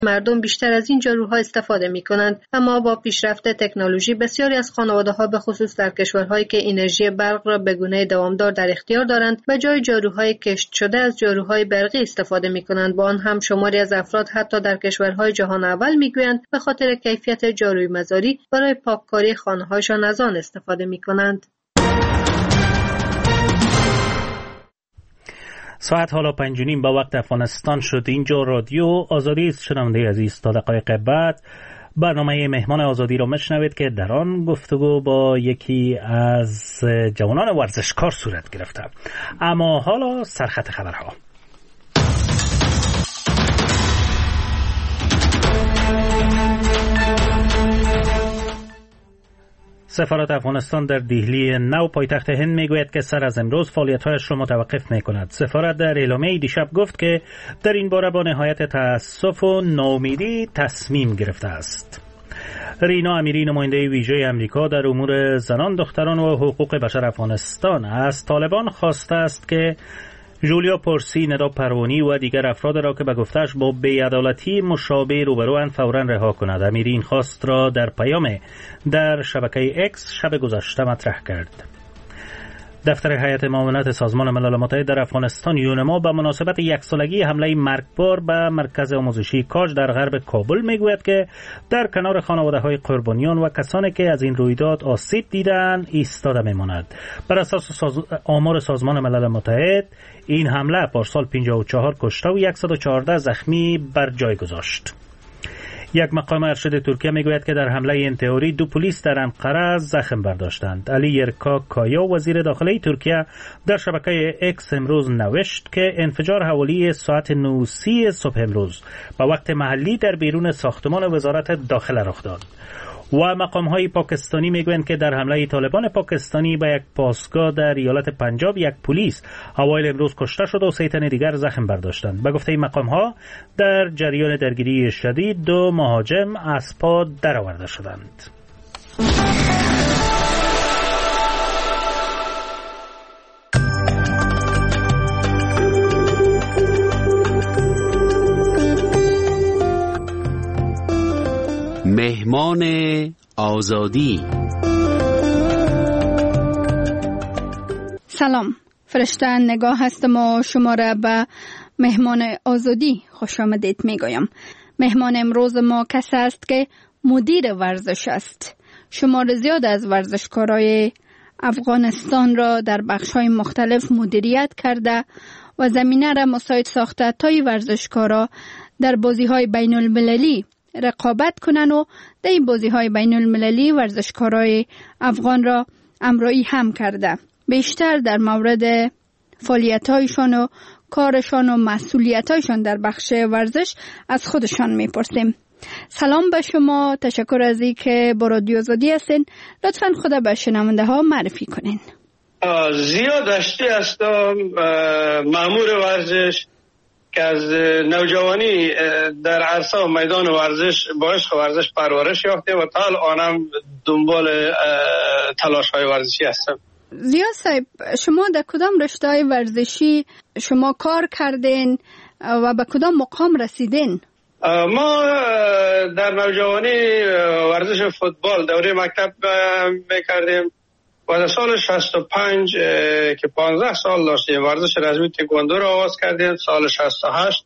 مردم بیشتر از این جاروها استفاده می‌کنند، اما با پیشرفت تکنولوژی بسیاری از خانواده‌ها به خصوص در کشورهایی که انرژی برق را به گونه دوامدار در اختیار دارند به جای جاروهای کشت شده از جاروهای برقی استفاده می‌کنند. با آن هم شماری از افراد حتی در کشورهای جهان اول می‌گویند به خاطر کیفیت جاروی مزاری برای پاککاری خانه‌هایشان از آن استفاده می‌کنند. ساعت حالا 5:30 با وقت افغانستان شد. اینجا رادیو آزادی است. شنونده عزیز، تا دقایق بعد برنامه مهمان آزادی را میشنوید که در آن گفتگو با یکی از جوانان ورزشکار صورت گرفته. اما حالا سرخط خبرها. سفارت افغانستان در دهلی نو پایتخت هند میگوید که سر از امروز فعالیت‌هایش را متوقف می‌کند. سفارت در اعلامیه‌ای دیشب گفت که در این باره با نهایت تأسف و ناامیدی تصمیم گرفته است. رینا امیری، نماینده ویژه امریکا در امور زنان، دختران و حقوق بشر افغانستان، از طالبان خواسته است که جولیا پورسی، ندا پروانی و دیگر افراد را که به گفته‌اش با بی‌عدالتی مشابه روبروند فوراً رها کند. امیری این خواست را در پیام در شبکه اکس شب گذشته مطرح کرد. دفتر هیئت معاونت سازمان ملل متحد در افغانستان یونما به مناسبت یکسالگی حمله مرگبار به مرکز آموزشی کاج در غرب کابل میگوید که در کنار خانواده‌های قربانیان و کسانی که از این رویداد آسیب دیدند ایستاده میماند. بر اساس آمار سازمان ملل متحد این حمله پارسال 54 کشته و 114 زخمی بر جای گذاشت. یک مقام ارشد ترکیه میگوید که در حمله انتحاری 2 پلیس در انقره زخم برداشتند. علی یرکا کایا، وزیر داخلی ترکیه، در شبکه اکس امروز نوشت که انفجار حوالی ساعت 9:30 صبح امروز به وقت محلی در بیرون ساختمان وزارت داخله رخ داد. و مقام‌های پاکستانی میگویند که در حمله طالبان پاکستانی به یک پاسگاه در ایالت پنجاب یک پلیس اوایل امروز کشته شد و 3 تن دیگر زخم برداشتند. به گفته این مقام‌ها در جریان درگیری شدید 2 مهاجم از پا درآورده شدند. مهمان آزادی. سلام، فرشته نگاه هستم و شما را به مهمان آزادی خوش آمدید میگویم. مهمان امروز ما کسی است که مدیر ورزش است. شمار زیاد از ورزشکارای افغانستان را در بخش‌های مختلف مدیریت کرده و زمینه را مساعد ساخته تا ورزشکارا در بازی‌های بین‌المللی رقابت کنن و در این بازی‌های بین‌المللی ورزشکارای افغان را همراهی هم کرده. بیشتر در مورد فعالیت‌هایشان و کارشان و مسئولیت‌هایشان در بخش ورزش از خودشان می‌پرسیم. سلام به شما، تشکر از اینکه با رادیو آزادی هستین. لطفاً خود به شنونده‌ها معرفی کنین. زیاد داشتی هستم، مأمور ورزش که از نوجوانی در عرصه و میدان ورزش با عشق ورزش پرورش یافته و تا الانم دنبال تلاش‌های ورزشی هستم. زیا صاحب، شما در کدام رشته‌های ورزشی شما کار کردین و به کدام مقام رسیدین؟ ما در نوجوانی ورزش فوتبال دوره مکتب میکردیم و در سال 65 که 15 سال داشتیم ورزش رزمی تکواندو را آغاز کردیم. سال 68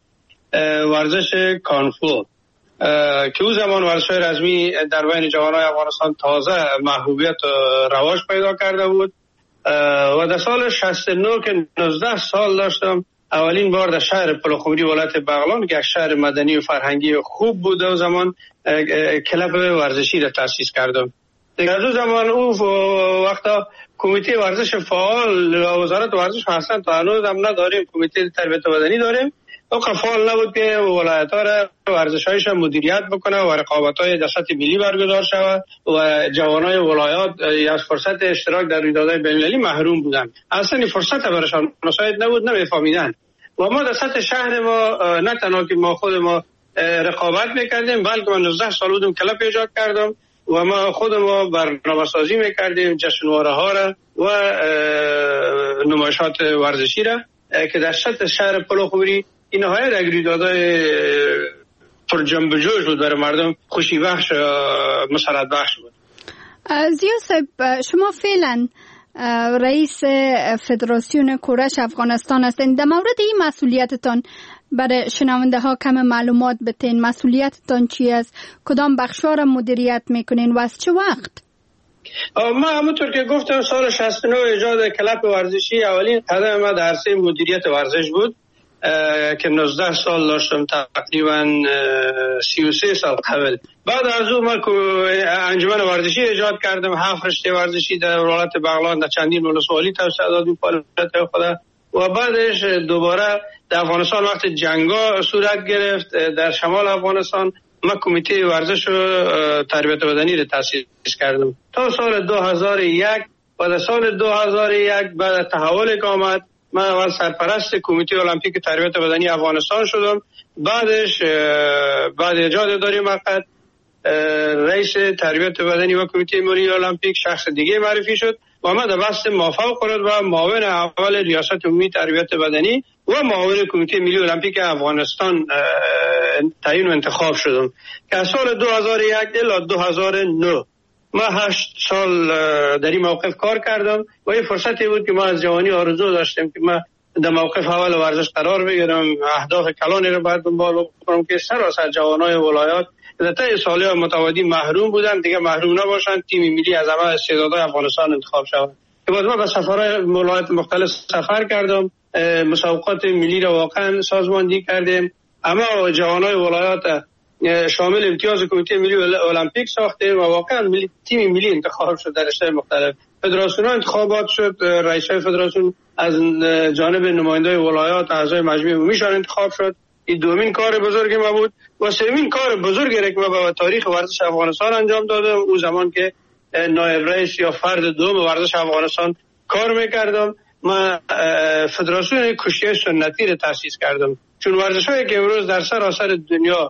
ورزش کانفو که او زمان ورزش رزمی در بین جوانای افغانستان تازه محبوبیت رواج پیدا کرده بود و در سال 69 که 19 سال داشتم اولین بار در شهر پلخمری ولایت بغلان که یک شهر مدنی و فرهنگی خوب بود و زمان کلب ورزشی را تأسیس کردم. در دو زمان او وقتا کمیته ورزش فعال وزارت ورزش هستن تا هنوز هم نداریم. کمیته تربیت بدنی داریم او فعال نبود که ولایت ها را ورزش‌هایش مدیریت بکنه و رقابت‌های در سطح ملی برگزار شود و جوانای ولایات از فرصت اشتراک در رویدادهای بین‌المللی محروم بودند. اصلا فرصت برایشان مساعد نبود، نمی‌فهمیدن. و ما در سطح شهر ما نه تنها که ما خود ما رقابت می‌کردیم بلکه من 19 سال بودم کلاب ایجاد کردم و ما خود ما برنامه‌سازی می‌کردیم جشنواره‌ها را و نمایشات ورزشی را که در سطح شهر پلخمری این های رویدادهای پر جنب جوش بود، برای مردم خوشی بخش، مسرت بخش بود. زیا صاحب، شما فعلا رئیس فدراسیون کورش افغانستان هستین. در مورد این مسئولیتتان برای شنونده ها کم معلومات بتین. مسئولیتتان چی است؟ کدام بخشا را مدیریت میکنین و از چه وقت؟ ما همونطور که گفتم سال 69 ایجاد کلب ورزشی اولین قدم ما در عرصه مدیریت ورزش بود که 19 سال داشتم، تقریبا 33 سال قبل. بعد از اون ما انجمن ورزشی ایجاد کردم، 7 رشته ورزشی در ولایت بغلان در چندین ولسوالی توسعه دادیم فعالیت خود. و بعدش دوباره در افغانستان وقت جنگا صورت گرفت در شمال افغانستان، ما کمیته ورزش و تربیت بدنی را تأسیس کردم تا سال 2001. و در سال 2001 بعد تحول که آمد، من اول سرپرست کمیته المپیک تربیت بدنی افغانستان شدم. بعدش بعد ایجاد اداره موقت رئیس تربیت بدنی و کمیته ملی المپیک شخص دیگه معرفی شد و من در بست موافق قرار و معاون اول ریاست عمومی تربیت بدنی و معاون کمیته ملی المپیک افغانستان تعیین و انتخاب شدم که از سال 2001 الی 2009 ما 8 سال در این موقف کار کردم و این فرصتی بود که ما از جوانی آرزو داشتیم که ما در موقف اول ورزش قرار بگیرم، اهداف کلانی رو باید دنبال کنم که سراسر جوانای ولایات در طی سال‌های متعددی محروم بودن دیگه محروم نباشن، تیم ملی از همه استعدادهای افغانستان انتخاب شود. که بعد ما به سفرهای ولایات مختلف سفر کردم، مسابقات ملی را واقعا سازماندهی کردیم، اما جوانای ولایات شامل امتیاز کمیته ملی المپیک ساختیم و واقعا تیم ملی انتخاب شد در رشته مختلف. فدراسیون انتخابات شد، رئیسای فدراسیون از جانب نمایندای ولایات اعضای مجمع عمومیشان انتخاب شد. این دومین کار بزرگ ما بود و سومین کار بزرگی که ما با تاریخ ورزش افغانستان انجام دادم اون زمان که نایب رئیس یا فرد دوم ورزش افغانستان کار میکردم. ما فدراسیون کشتی سنتی رو تأسیس کردم، چون ورزش‌هایی که امروز در سراسر دنیا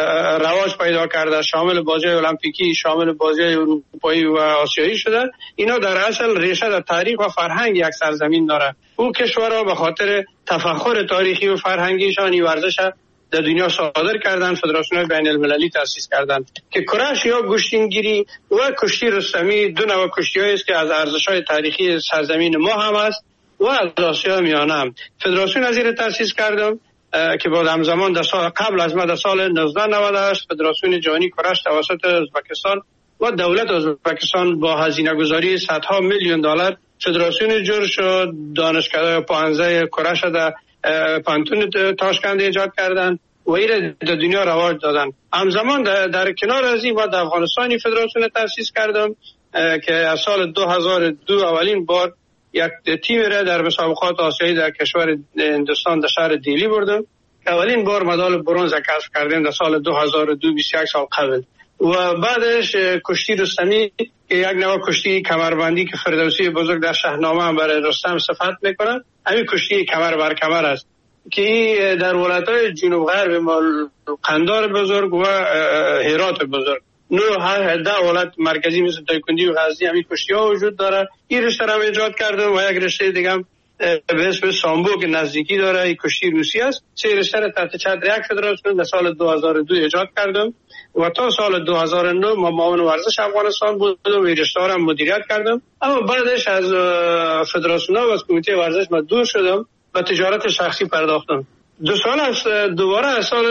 رواج پیدا کرده، شامل بازی المپیکی، شامل بازی اروپایی و آسیایی شده، اینا در اصل ریشه در تاریخ و فرهنگ یک سرزمین داره. او کشورها به خاطر تفاخر تاریخی و فرهنگیشان این ورزش در دنیا صادر کردن، فدراسیون بین المللی تأسیس کردن که کرش یا گشتینگیری و کشتی رستمی دو نوع کشتی‌هایی است که از ارزش‌های تاریخی سرزمین ما هم است و از آسیا میانه هم. فدراسیون از این تأسیس کردم که بعد همزمان قبل از ما در سال 1998 فدراسیون جهانی کرش توسط ازبکستان و دولت ازبکستان با هزینه گذاری صدها میلیون دلار فدراسیون جور شد. دانشکده پانزه کرش در پانتون تاشکند ایجاد کردن و این در دنیا رواج دادن. همزمان در کنار از این بعد افغانستانی فدراسیون تأسیس کردم که از سال 2002 اولین بار یک تیم را در مسابقات آسیایی در کشور هندوستان در شهر دیلی بردم که اولین بار مدال برنز کسب کردیم در سال 2002 21 سال قبل. و بعدش کشتی رستمی که یک نوع کشتی کمربندی که فردوسی بزرگ در شاهنامه هم برای رستم صفت میکنه، همین کشتی کمر بر کمر است که در ولایت‌های جنوب غرب قندار بزرگ و هرات بزرگ 9-10 ولایت مرکزی مثل دایکندی و غزنی همین کشتی‌ها وجود داره. این رشته را ایجاد کردم و یک رشته دیگه هم به اسم سامبو که نزدیکی داره، این کشتی روسی است. سه رشته را تحت چتر یک فدراسیون در سال 2002 ایجاد کردم و تا سال 2009 ما معاون ورزش افغانستان بودم و این رشته را مدیریت کردم. اما بعدش از فدراسیون و از کمیته ورزش ما دور شدم و تجارت شخصی پرداختم. 2 سال است دوباره از سال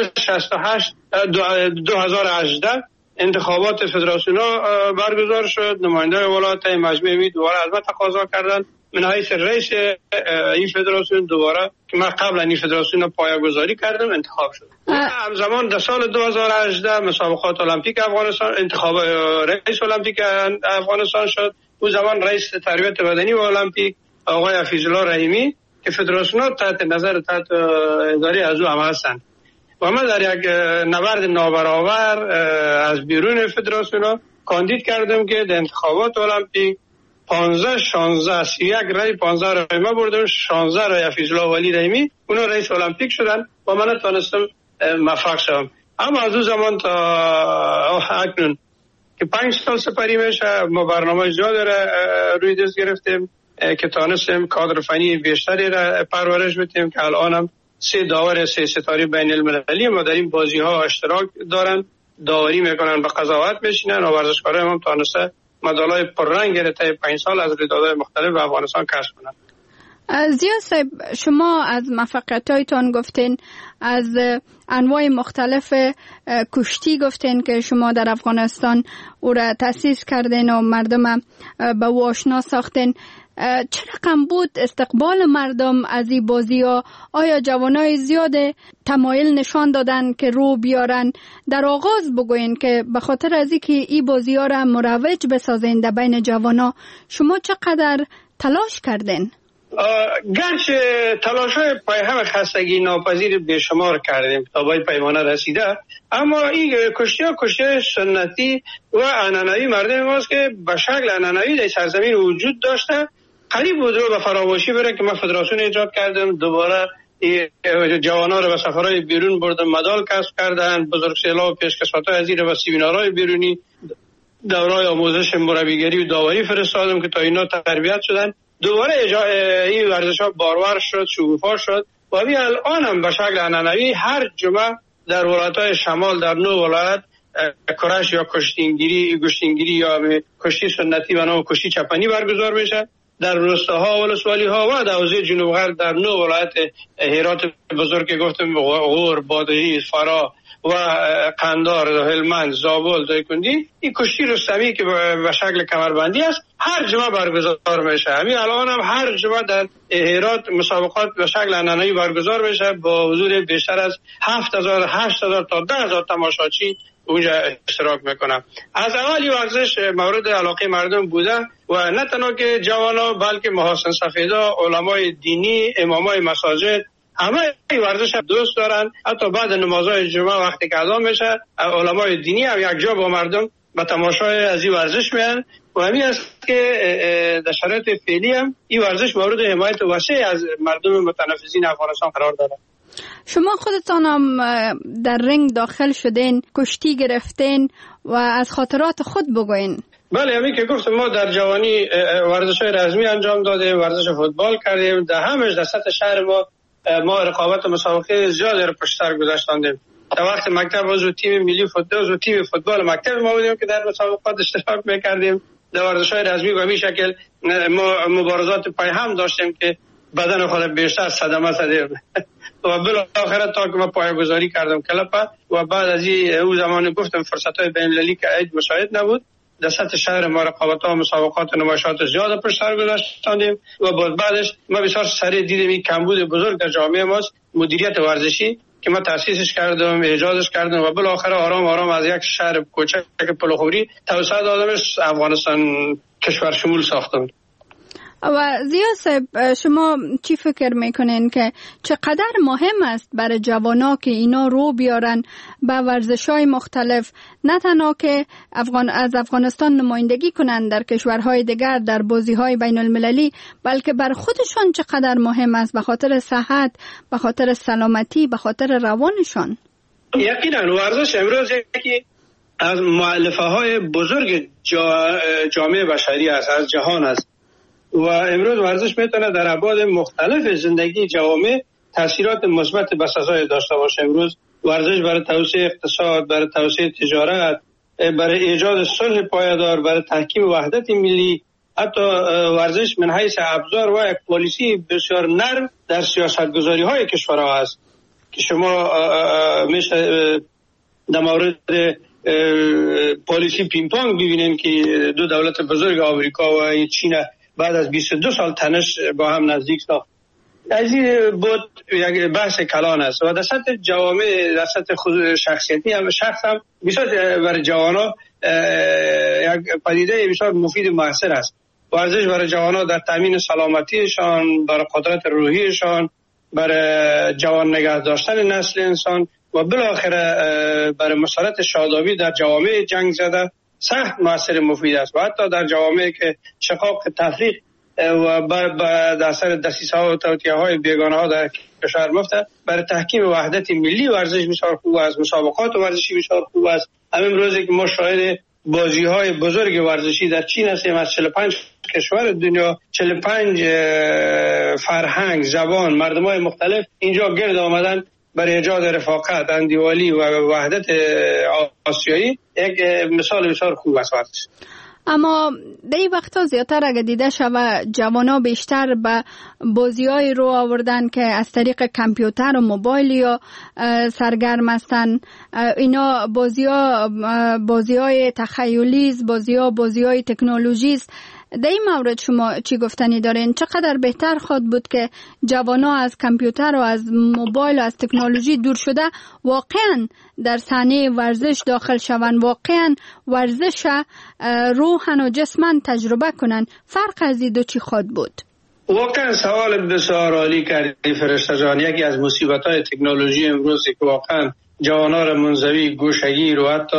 2018 انتخابات فدراسیون برگزار شد. نماینده ولایت مجمع عمومی دوباره از ما تقاضا کردن من حیث رئیس این فدراسیون دوباره که من قبل این فدراسیون پایه‌گذاری کردم انتخاب شد. همزمان در سال 2018 مسابقات المپیک افغانستان انتخاب رئیس المپیک افغانستان شد. اون زمان رئیس تربیت بدنی و المپیک آقای حفیظالله رحیمی که فدراسیون تحت نظر تحت اداره از او هم هستند و من در یک نبرد نابرابر از بیرون فدراسیون کاندید کردم که در انتخابات المپیک 15-16 31 رای 15 رای ما بردم، 16 رای حفیظالله ولی رحیمی اونا رئیس المپیک شدن و من تونستم موفق شدم. اما از اون زمان تا اکنون که 5 سال سپری میشه ما برنامه زیاد را روی دست گرفتیم که تونستیم کادر فنی بیشتری را پرورش بدیم که الانم 3 داور 3 ستاره بین المللی ما در این بازی ها اشتراک دارن، داوری میکنن، به قضاوت میشینن و ورزشکارای هم تونسته مدالای پررنگ گرفته 5 سال از رویدادهای مختلف به افغانستان کسب کنند. ضیا صاحب، شما از موفقیت‌هایتان گفتین، از انواع مختلف کشتی گفتین که شما در افغانستان او را تأسیس کردین و مردم به او آشنا ساختین. چه رقم بود استقبال مردم از این بازی ها؟ آیا جوانای زیاد تمایل نشان دادن که رو بیارن؟ در آغاز بگوین که به خاطر از اینکه این بازی ها را مروج بسازین در بین جوانا، شما چقدر تلاش کردین؟ گرچه تلاش‌های پای هم خستگی ناپذیر بیشمار کردیم تا به پیمانه رسیده، اما این کشتی سنتی و عنعنوی مردم ماست که به شکل عنعنوی در سرزمین وجود داشته. قریب بود رو به فراموشی بره که ما فدراسیون ایجاد کردیم، دوباره جوانان رو به سفرهای بیرون بردن، مدال کسب کردن، بزرگسالا و پیشکسوت‌های از این رو به سمینارهای بیرونی، دوره‌های آموزش مربیگری و داوری فرستادم که تا اینا تربیت شدن. دوباره این ورزش‌ها بارور شد، شکوفا شد و الان هم به شکل عنعنوی هر جمعه در ولایت‌های شمال در 9 ولایت کرش یا گشتینگیری یا کشتی سنتی و نام کشتی چپنی برگزار میشه. در روستاها و ولسوالی‌ها و در حوزه جنوب غرب در 9 ولایت هرات بزرگ که گفتم، غور، بادغیس، فرا و قندار، هلمند، زابل، دایکنډي، این کشتی رستمی که به شکل کمربندی است هر جمعه برگزار میشه. همین الان هم هر جمعه در هرات مسابقات به شکل عنعنوی برگزار میشه با حضور بیشتر از 7000 8000 تا 10000 تماشاچی اونجا اشتراک میکنم. از اولی ورزش مورد علاقه مردم بوده و نه تنها که جوانا بلکه محاسن سفیدا، علمای دینی، امامای مساجد همه این ورزش دوست دارن. حتی بعد نمازهای جمعه وقتی که اذان میشه علمای دینی هم یک جا با مردم به تماشای از این ورزش میان و همین است که در شرایط فعلی هم این ورزش مورد حمایت وسیع از مردم متنفسین افغانستان قرار داره. شما خودتان هم در رنگ داخل شدین، کشتی گرفتین و از خاطرات خود بگوین. بله، همین که گفتم ما در جوانی ورزش‌های رزمی انجام دادیم، ورزش فوتبال کردیم، در همش در سطح شهر ما رقابت مسابقه زیادی رو پشت سر گذاشتیم. در وقت مکتب عضو تیم ملی فوتبال و تیم فوتبال مکتب ما بودیم که در مسابقات اشتراک می‌کردیم. در ورزش‌های رزمی به همین شکل ما مبارزات پای هم داشتیم که بدن خود بیشتر صدمه زدیم و بالاخره تا که ما پایه‌گذاری کردم کلپ و بعد از این زمان گفتم فرصت‌های بین‌المللی که عید مساعد نبود، در سطح شهر ما رقابت‌ها و مسابقات و نمایشات زیاد پشت سر گذاشتیم و بعدش ما بسیار سریع دیدیم این کمبود بزرگ در جامعه ماست، مدیریت ورزشی که ما تأسیسش کردم، ایجادش کردم و بالاخره آرام آرام از یک شهر کوچک پلوخوری توسعه دادمش افغانستان کشور شمول ساختم. و ضیا صاحب، شما چی فکر میکنین که چقدر مهم است برای جوانا که اینا رو بیارن به ورزش‌های مختلف، نه تنها که از افغانستان نمایندگی کنن در کشورهای دیگر در بازی‌های بین المللی، بلکه بر خودشان چقدر مهم است به خاطر صحت، به خاطر سلامتی، به خاطر روانشان؟ یقینا ورزش امروز یکی از مؤلفه‌های بزرگ جامعه بشری است، از جهان است و امروز ورزش میتونه در ابعاد مختلف زندگی جوامع تاثیرات مثبت بسزای داشته باشه. امروز ورزش برای توسعه اقتصاد، برای توسعه تجارت، برای ایجاد صلح پایدار، برای تحکیم وحدت ملی، حتی ورزش من حیث ابزار و یک پالیسی بسیار نرم در سیاستگذاری های کشورها است که شما میشه در مورد پالیسی پینگ پونگ ببینید که دو دولت بزرگ آمریکا و چین بعد از 22 سال تنش با هم نزدیک ساخت. از این بود یک بحث کلان است و در سطح جوامع، در سطح خود شخصیتی هم شخص هم بسیار برای جوانا یک پدیده بسیار مفید و مؤثر است. ورزش برای جوانا در تامین سلامتیشان، برای قدرت روحیشان، برای جوان نگه داشتن نسل انسان و بالاخره برای مسارت شادابی در جوامع جنگ زده سخت مؤثر مفید است و حتی در جوامعی که شقاق تفریق و در اثر دسیسه‌ها و توطئه‌های بیگانه‌ها در کشور مفته، برای تحکیم وحدت ملی ورزش بسیار خوب است، مسابقات ورزشی بسیار خوب است. همین روزی که ما شاهد بازی‌های بزرگ ورزشی در چین هستیم. از 45 کشور دنیا، 45 فرهنگ، زبان، مردم‌های مختلف اینجا گرد آمدن برای ایجاد رفاقت، اندیوالی و وحدت آسیایی. یک مثال بسیار خوب است. اما در این وقتا زیادتر اگه دیده شود جوانا بیشتر به بازی‌های رو آوردن که از طریق کامپیوتر و موبایل یا سرگرم هستن. اینا بازی‌های تخیلی است، بازی‌های تکنولوژی است. در این مورد شما چی گفتنی دارین؟ چقدر بهتر خواهد بود که جوانا از کامپیوتر و از موبایل و از تکنولوژی دور شده واقعا در صحنه ورزش داخل شوند، واقعا ورزش روحن و جسمن تجربه کنن؟ فرق از این دو چی خواهد بود؟ واقعا سوال بسیار عالی کردی فرشته جان. یکی از مصیبت‌های تکنولوژی امروز که واقعا جوانا را منزوی، گوشگیر و حتی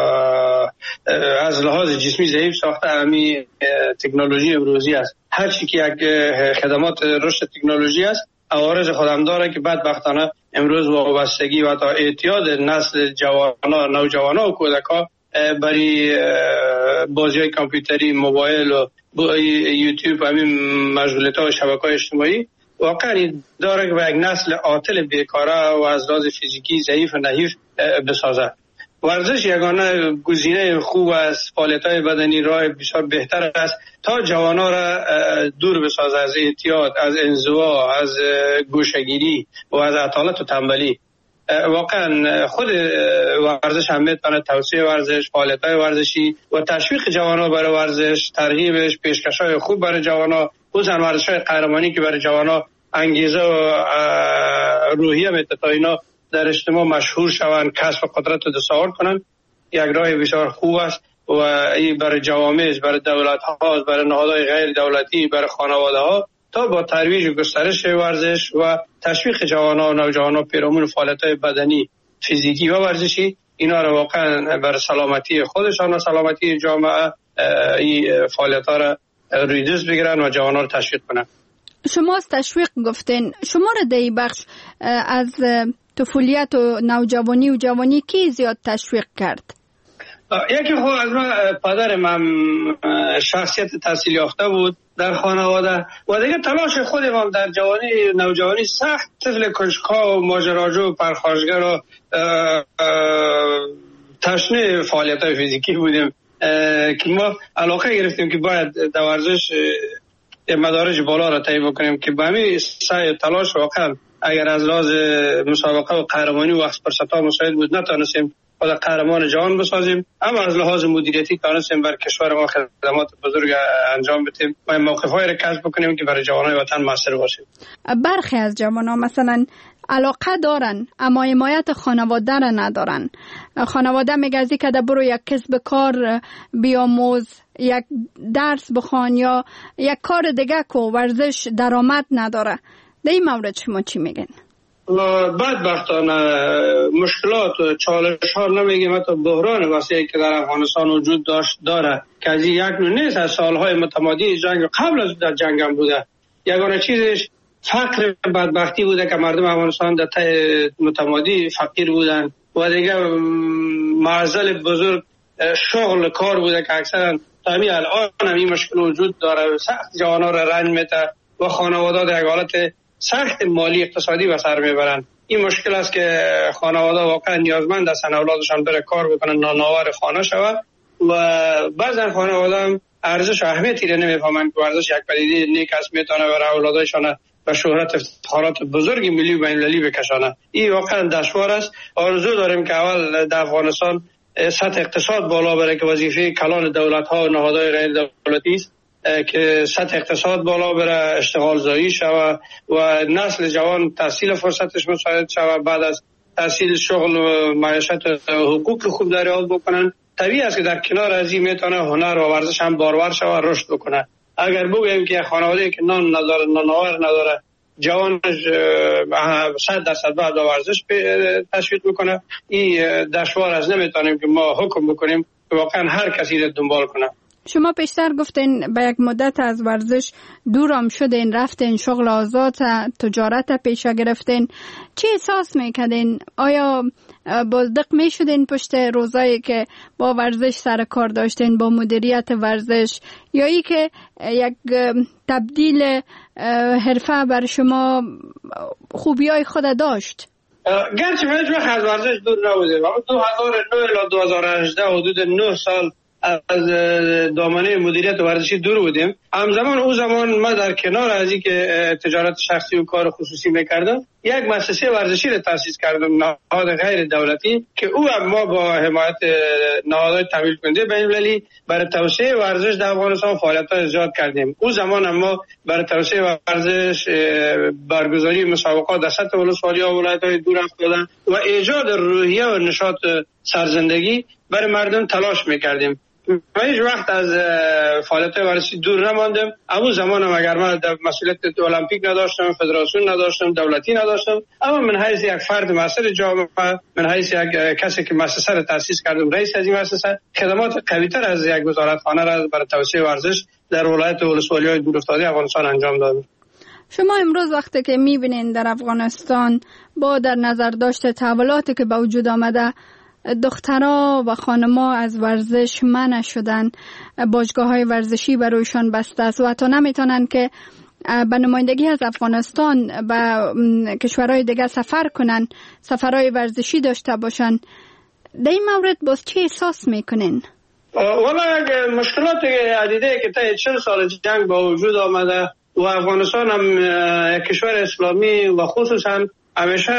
از لحاظ جسمی ضعیف ساخته همین تکنولوژی امروزی است. هر چی که یک خدمات رشد تکنولوژی است عوارض خودم داره که بدبختانه امروز وابستگی و تا اعتیاد نسل نوجوانا و کودکا برای بازی‌های کامپیوتری، موبایل و یوتیوب، همین مشغولیت‌ها و شبکه‌های اجتماعی واقعا داره که به یک نسل عاطل بیکاره و از لحاظ فیزیکی ضعیف و نحیف بسازد. ورزش یگانه گزینه خوب است، فعالیت‌های بدنی راه بسیار بهتر است تا جوانا را دور بسازد از اعتیاد، از انزوا، از گوشه‌گیری و از عطالت و تنبلی. واقعا خود ورزش هم میتونه توسعه ورزش، فعالیت‌های ورزشی و تشویق جوانا برای ورزش، ترغیبش، پیشکش‌های خوب برای جوانا، خصوصا ورزش‌های قهرمانی که برای جوانا انگیزه و روحیه میده تا اینا در اجتماع مشهور شوند، کسب قدرت و تصاور کنند. یک راه بسیار خوب است و این برای جوامع، برای دولت‌ها، برای نهادهای غیر دولتی، برای خانواده‌ها تا با ترویج و گسترش ورزش و تشویق جوانان و نوجوانان پیرامون فعالیت‌های بدنی، فیزیکی و ورزشی اینا را واقعا برای سلامتی خودشان و سلامتی جامعه این فعالیت‌ها را روی دست بگیرن و جوانان را تشویق کنند. شما از تشویق گفتین، شما را در این بخش از طفولیت و نوجوانی و جوانی کی زیاد تشویق کرد؟ یکی خود از من پدرم شخصیت تحصیل یافته بود در خانواده و دیگه تلاش خودم در جوانی نوجوانی سخت طفل کنجکاو و ماجراجو و پرخاشگر و تشنه فعالیت‌های فیزیکی بودیم که ما علاقه گرفتیم که باید در ورزش مدارج بالا را طی بکنیم که به همین سعی تلاش واقعا اگر از لحاظ مسابقه و قهرمانی و اکسپرس‌ها مساعد بود نتونستیم خود قهرمان جهان بسازیم، اما از لحاظ مدیریتی تونستیم بر کشور ما خدمات بزرگ انجام بدیم و موقف‌هایی را کسب بکنیم که برای جوانان وطن موثر باشیم. برخی از جوانان مثلا علاقه دارن اما حمایت خانواده را ندارن. خانواده میگه که برو یک کسب کار بیاموز، یک درس بخوان یا یک کار دیگه که ورزش درآمد نداره. در این مورد شما چی میگن؟ بدبختانه مشکلات و چالش ها نمیگیم، حتی بحران وسیعی که در افغانستان وجود داره که از یک نیست، از سالهای متمادی جنگ قبل از در جنگ هم بوده. یگانه چیزش فقر بدبختی بوده که مردم افغانستان در طی متمادی فقیر بودن و دیگه معضل بزرگ شغل کار بوده که اکثرا تا همین الان هم این مشکل وجود داره. سخت جوانا را رنج میده و خانواده در حالت سخت مالی اقتصادی به سر میبرن. این مشکل است که خانواده واقعا نیازمند هستن اولادشان بره کار بکنن، نانآور خانه شود و بعضا خانواده هم ارزش و اهمیتی را نمیفهمند که ورزش یک پدیده نیک است، میتونه برای اولادشان به شهرت افتخارات بزرگ ملی و بین‌المللی بکشانه. این واقعا دشوار است. آرزو داریم که اول در افغانستان سطح اقتصاد بالا بره که وظیفه کلان دولت‌ها و نهادهای غیر دولتی است که سطح اقتصاد بالا بره، اشتغال زایی شود و نسل جوان تحصیل فرصتش مساعد شود، بعد از تحصیل شغل و معیشت و حقوق خوب دریافت بکنن. طبیعی است که در کنار از این میتونه هنر و ورزش هم بارور شود، رشد بکنه. اگر بگوییم که خانواده که نان نداره، نانآور نداره، جوانش 100% بعد ورزش تشویق میکنه، این دشوار از نمیتونیم که ما حکم بکنیم که واقعا هر کسی را دنبال کنه. شما پیشتر گفتین به یک مدت از ورزش دورم شدین، رفتین شغل آزاد، تجارت پیشه گرفتین. چی احساس میکردین؟ آیا بازدق میشدین پشت روزایی که با ورزش سر کار داشتین، با مدیریت ورزش، یا ای که یک تبدیل حرفه بر شما خوبیای خود داشت؟ گرچه من هیچ وقت از ورزش دور نبودیم، اما 2009 الی 2018 حدود 9 سال از دامنه مدیریت ورزشی دور بودیم. همزمان او زمان ما در کنار از این که تجارت شخصی و کار خصوصی میکردم، یک مؤسسه ورزشی را تأسیس کردم، نهاد غیر دولتی، که او ما با حمایت نهادهای تمویل کننده بین‌المللی برای توسعه ورزش در افغانستان فعالیت‌های زیاد کردیم. او زمان ما برای توسعه ورزش برگزاری مسابقات در سطح ولسوالی‌ها و ولایت‌های دور افتاده و ایجاد روحیه و نشاط سرزندگی برای مردم تلاش میکردیم. من هیچ وقت از فعالیت ورزشی دور نماندم. اما زمانم اگر من مسئولیت المپیک نداشتم، فدراسیون نداشتم، دولتی نداشتم، اما من حیث یک فرد مسئول جامعه، من حیث یک کسی که مؤسسه را تأسیس کردم، رئیس از این مؤسسه، خدمات قوی‌تر از یک وزارتخانه را برای توسعه ورزش در ولایت ولسوالی‌های دورافتاده افغانستان انجام دادم. شما امروز وقتی که می‌بینید در افغانستان با در نظر داشته تحولاتی که به وجود آمده، دخترها و خانم‌ها از ورزش منع شدن، باشگاه‌های ورزشی برایشان بسته است و حتی نمیتونن که به نمایندگی از افغانستان به کشورهای دیگه سفر کنن، سفرهای ورزشی داشته باشن. در این مورد باز چه احساس میکنین؟ والا مشکلات عدیده که تا 40 سال جنگ با وجود آمده و افغانستان هم کشور اسلامی و خصوصا همیشه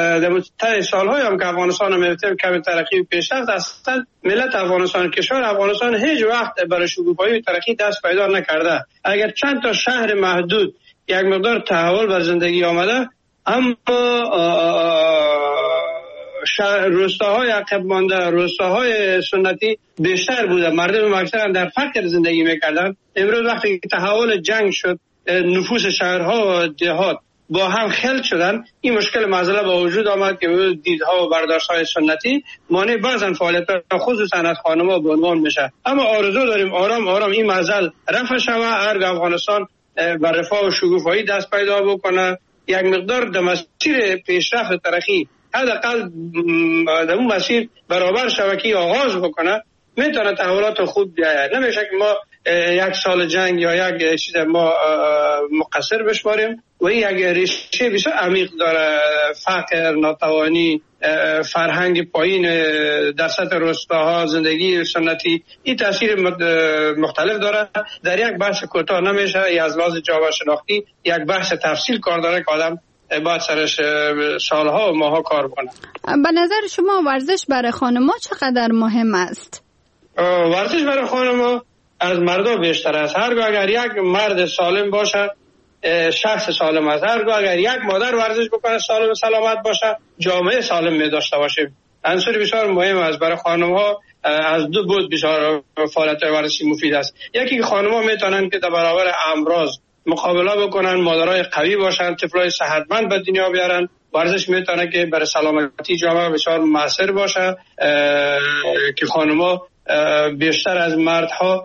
در سالهای هم که افغانستان هم کمی ترقی و پیشرفت هستند، ملت افغانستان، کشور افغانستان هیچ وقت برای شکوفایی و ترقی دست پیدا نکرده. اگر چند تا شهر محدود یک مقدار تحول بر زندگی آمده، اما روستاهای عقب مانده، روستاهای سنتی بیشتر بوده، مردم اکثرا در فقر زندگی میکردن. امروز وقتی تحول جنگ شد، نفوس شهرها و دهات با هم خلط شدن، این مشکل معضله با وجود آمد که دیدها و برداشت‌های سنتی مانع بعضن فعالیت‌ها خصوصا از خانم‌ها به عنوان میشه. اما آرزو داریم آرام آرام این معضل رفع شود، ارگ افغانستان بر رفاه و شکوفایی دست پیدا بکنه، یک مقدار در مسیر پیشرفت و ترقی حداقل در اون مسیر برابر شبکی آغاز بکنه، میتونه تحولات خوب بیاید. نمیشه که ما یک سال جنگ یا یک چیز ما مقصر بشماریم و این یک ریشه بسیار عمیق داره. فقر، ناتوانی، فرهنگ پایین در سطح روستاها، زندگی سنتی، این تاثیر مختلف داره. در یک بحث کوتاه نمیشه، از لحاظ جامعه شناختی یک بحث تفصیل کار داره که آدم باید سرش سالها و ماها کار کنه. به نظر شما ورزش برای خانم‌ها چقدر مهم است؟ ورزش برای خانم‌ها از مردها بیشتر است. هرگاه اگر یک مرد سالم باشه، شخص سالم است. هرگاه اگر یک مادر ورزش بکنه، سالم و سلامت باشه، جامعه سالم می داشته باشیم. عنصر بسیار مهم است برای خانم‌ها. از دو بود بسیار فعالیت ورزشی مفید است. یکی که خانم‌ها میتونن که در برابر امراض مقابله بکنن، مادرای قوی باشن، طفلای صحتمند به دنیا بیارن. ورزش میتونه که برای سلامتی جامعه بسیار مؤثر باشه که خانم‌ها بیشتر از مردها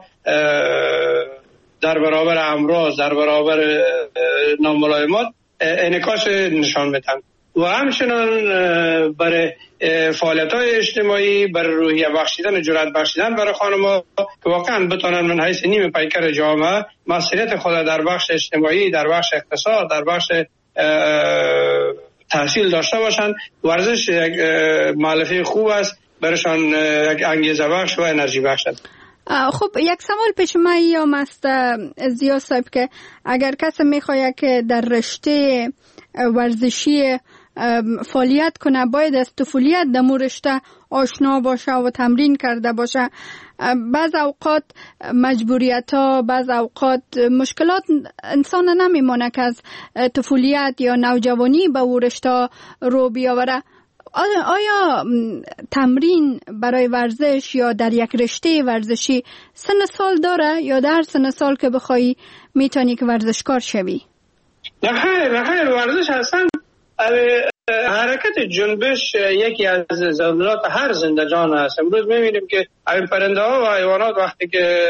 در برابر امراض، در برابر ناملایمات انعکاس نشان میدن و همچنان برای فعالیت‌های اجتماعی، برای روحیه بخشیدن و جرأت بخشیدن برای خانم‌ها که واقعا بتونن من حیث نیم پیکر جامعه مسئولیت خود در بخش اجتماعی، در بخش اقتصاد، در بخش تحصیل داشته باشن. ورزش یک مؤلفه خوب است برایشان، یک انگیزه بخش و انرژی بخش است. خب یک سوال پیش من ایام است زیا صاحب که اگر کسی میخواد که در رشته ورزشی فعالیت کنه، باید از طفولیت در مو رشته آشنا باشه و تمرین کرده باشه. بعض اوقات مجبوریت ها، بعض اوقات مشکلات انسان نمیمونه که از طفولیت یا نوجوانی به او رشته رو بیاوره. آیا تمرین برای ورزش یا در یک رشته ورزشی سن سال داره یا در سن سال که بخوای میتونی که ورزشکار شوی؟ نه خیر ورزش اصلا حرکت جنبش یکی از ضرورات هر زنده جان است. امروز می‌بینیم که این پرنده ها و حیوانات وقتی که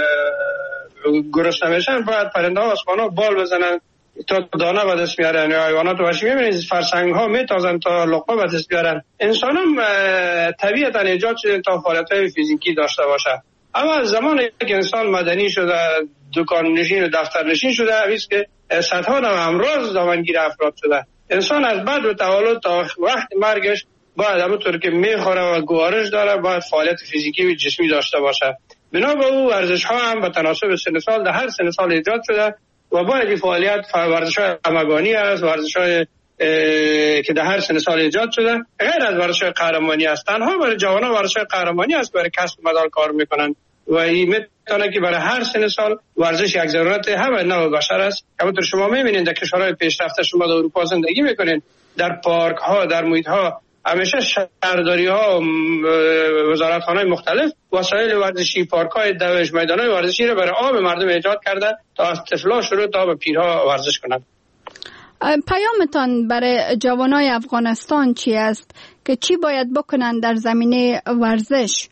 گرسنه میشن باید پرنده ها و اسبان ها بال بزنن تا دانه به دست بیارن، یا حیوانات وحشی می‌بینید فرسنگ ها میتازن تا لقمه به دست بیارن. انسان هم طبیعتا ایجاد شده تا فعالیت‌های فیزیکی داشته باشه، اما از زمانی که انسان مدنی شده، دکان نشین و دفتر نشین شده، هیچ که صدها نوع امراض دامنگیر افراد شده. انسان از بعد و تولد تا وقت مرگش باید همونطور که میخوره و گوارش داره باید فعالیت فیزیکی و جسمی داشته باشه. بنا به او ورزش ها هم به تناسب سن سال در هر سن سال ایجاد شده و باید این فعالیت ورزش های همگانی است، ورزش های که در هر سن سال ایجاد شده، غیر از ورزش های قهرمانی است. تنها برای جوانان ورزش های قهرمانی است برای کسب مدال کار میکنن و این میتونه که برای هر سن سال ورزش یک ضرورت همه نوع بشر است. همونطور شما میبینید در کشورهای پیشرفته، شما در اروپا زندگی میکنین، در پارک ها، در محیط ها همیشه شهرداری ها، وزارت خانه مختلف وسایل ورزشی، پارک های دوش، میدان های ورزشی رو برای عام مردم ایجاد کرده تا از طفلا شروع تا به پیرها ورزش کنند. پیامتان برای جوانای افغانستان چی است که چی باید بکنن در زمینه ورزش؟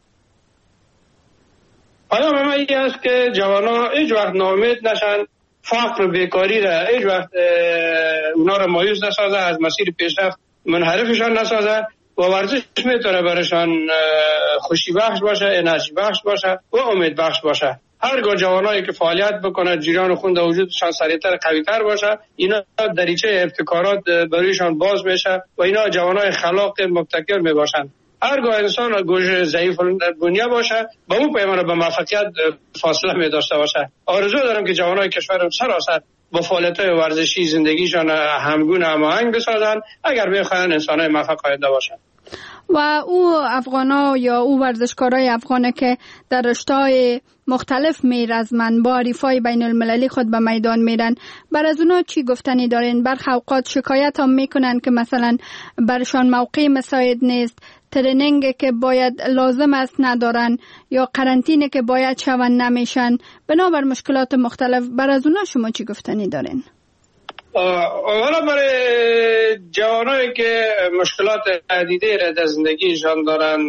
پیام من این است که جوانا هیچ وقت ناامید نشن، فقر و بیکاری را هیچ وقت اونا را مایوس نسازه، از مسیر پیشرفت منحرفشان نسازه و ورزش میتونه برایشان خوشی بخش باشه، انرژی بخش باشه و امید بخش باشه. هرگاه جوانایی که فعالیت بکنه، جریان خون در وجودشان سریعتر قویتر باشه، اینا دریچه ابتکارات برایشان باز میشه و اینا جوانای خلاق مبتکر میباشن. هرگاه انسان گوش ضعیف بنیه باشه با اون پیمان به موفقیت فاصله می داشته باشه. آرزو دارم که جوانای کشورم سراسر با فعالیت‌های ورزشی زندگیشان همگون هماهنگ بسازن اگر بخواهن انسان‌های موفق آینده باشن. و او افغانا یا او ورزشکارای افغانه که در رشته‌های مختلف میرزمن با حریفای بین المللی خود به میدان میرن، بر از اونا چی گفتنی دارین؟ برخی اوقات شکایت هم میکنن که مثلا برشان موقع مساعد نیست، ترینینگ که باید لازم است ندارن یا قرنطینه که باید شون نمیشن، بنابر مشکلات مختلف. بر از اونا شما چی گفتنی دارین؟ اولا برای جوانایی که مشکلات عدیده را در زندگیشان دارن،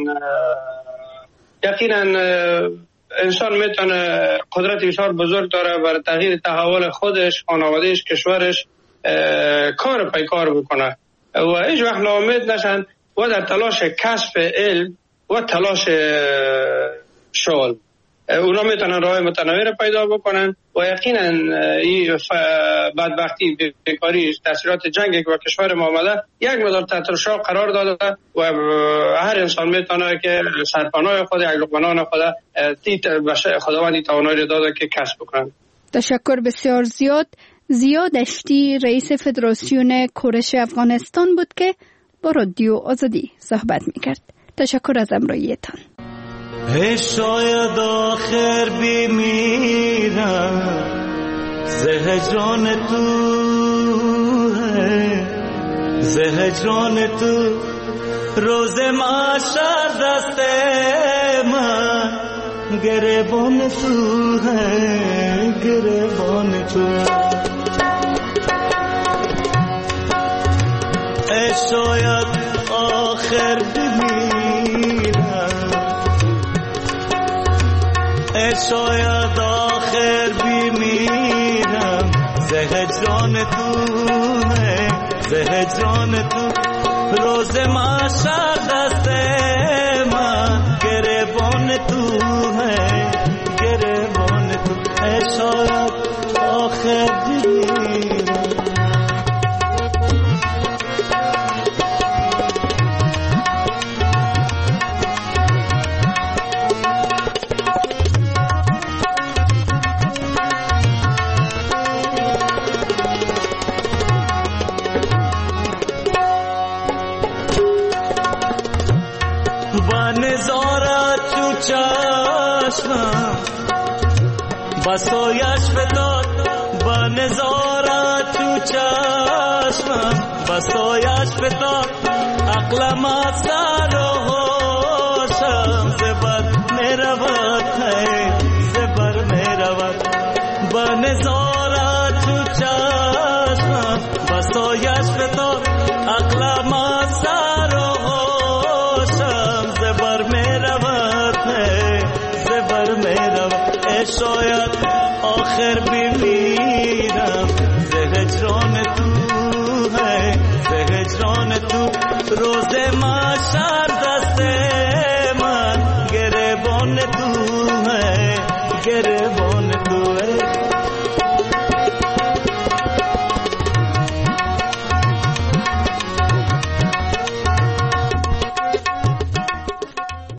یقینا انسان میتونه قدرت بسیار بزرگ داره برای تغییر تحول خودش، خانوادهش، کشورش کار پیکار بکنه و هیچ وقت ناامید نشن و در تلاش کسب علم و تلاش شغل اونا میتونن راه متنوع رو پیدا بکنن و یقینا این بدبختی، بیکاری، تاثیرات جنگی که با کشور ما آمده یک مقدار تحت شعاع قرار داده و هر انسان میتونه که سرپناه خود، یک لقمه خود خداوندی توانایی داده که کسب بکنن. تشکر بسیار زیاد. ضیا دشتی رئیس فدراسیون کورش افغانستان بود که با رادیو آزادی صحبت میکرد. تشکر از همراهیتان. شاید آخر بمیرم زهجان تو ہے، زهجان تو روز معاشر دست من گریبان تو ہے، گریبان تو. شاید آخر بمیرم، شاید آخر بمیرم زهجان تو ہے، زهجان تو روز معاشر دست من گریبان تو ہے، گریبان تو. شاید آخر بمیرم. بسویش فتاد بنظاره تو چشمم، بسویش فتاد عقلم از سر و هوشم، زبر میرود ہے، زبر میرود بنظاره تو چشمم، بسویش فتاد شاید آخر بمیرم ز هجران تو، ز هجران تو روز محشر